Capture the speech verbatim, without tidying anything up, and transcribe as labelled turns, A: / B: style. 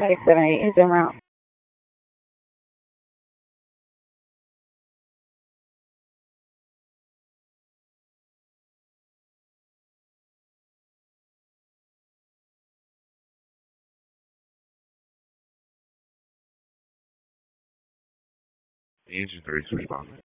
A: five seven eight is en route.
B: Engine three is responding.